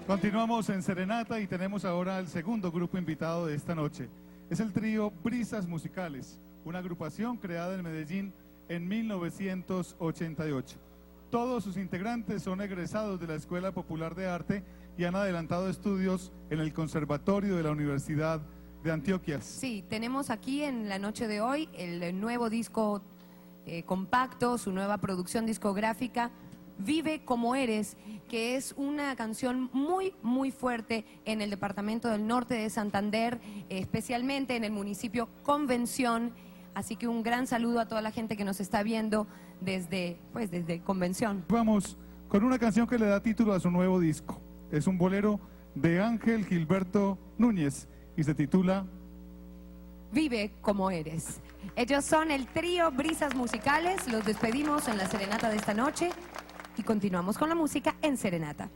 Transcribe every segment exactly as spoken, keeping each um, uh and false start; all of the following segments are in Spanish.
Continuamos en Serenata y tenemos ahora el segundo grupo invitado de esta noche. Es el trío Brisas Musicales, una agrupación creada en Medellín en mil novecientos ochenta y ocho. Todos sus integrantes son egresados de la Escuela Popular de Arte y han adelantado estudios en el Conservatorio de la Universidad de Antioquia. Sí, tenemos aquí en la noche de hoy el nuevo disco eh, compacto, su nueva producción discográfica, Vive como eres, que es una canción muy, muy fuerte en el departamento del norte de Santander, especialmente en el municipio Convención. Así que un gran saludo a toda la gente que nos está viendo desde, pues, desde Convención. Vamos con una canción que le da título a su nuevo disco. Es un bolero de Ángel Gilberto Núñez y se titula Vive como eres. Ellos son el trío Brisas Musicales. Los despedimos en la serenata de esta noche y continuamos con la música en Serenata.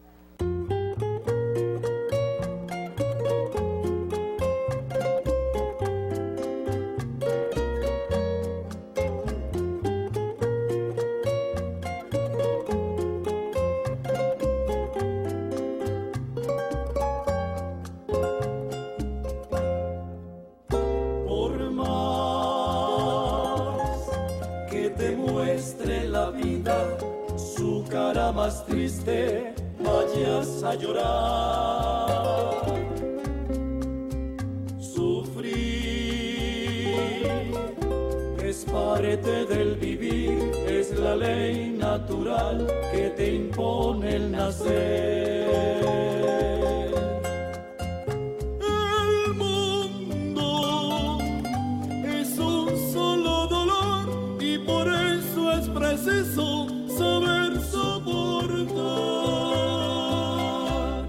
Por más que te muestre la vida su cara más triste, vayas a llorar. Sufrir es parte del vivir, es la ley natural que te impone el nacer. El mundo es un solo dolor y por eso es preciso saber soportar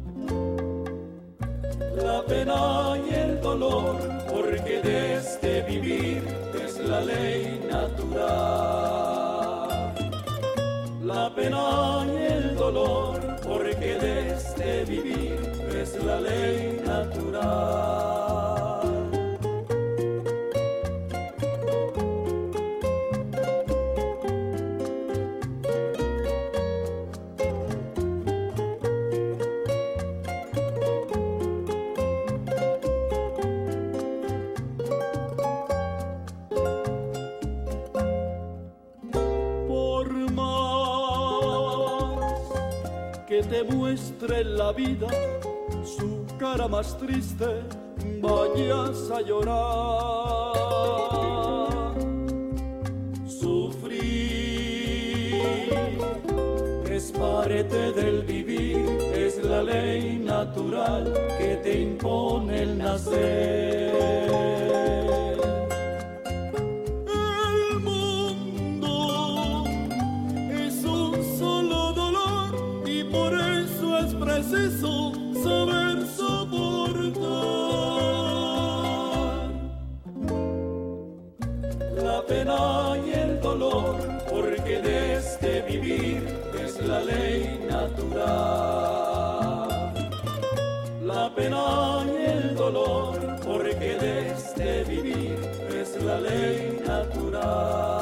la pena y el dolor, porque de este vivir es la ley natural. La pena y el dolor, porque de este vivir es la ley natural. Que te muestre la vida su cara más triste, vayas a llorar. Sufrir es parte del vivir, es la ley natural que te impone el nacer. Preciso saber soportar la pena y el dolor, porque de este vivir es la ley natural. La pena y el dolor, porque de este vivir es la ley natural.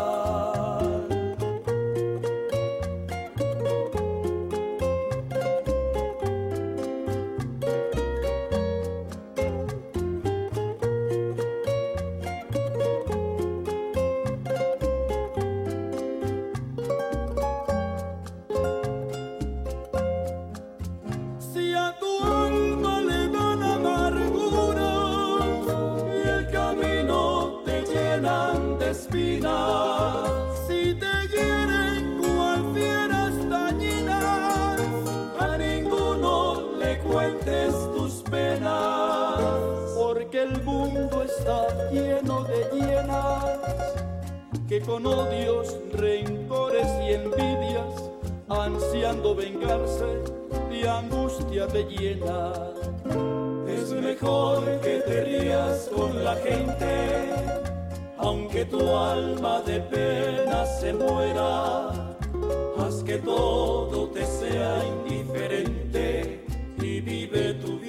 Si te hieren cual fieras dañinas, a ninguno le cuentes tus penas, porque el mundo está lleno de hienas que con odios, rencores y envidias, ansiando vengarse, de angustia te llena. Es mejor que te rías con la gente, aunque tu alma de pena se muera. Haz que todo te sea indiferente y vive tu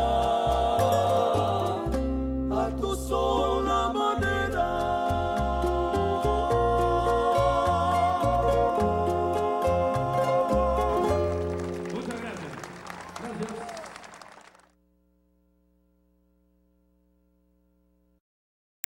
vida a tu sola manera. Muchas gracias. Gracias.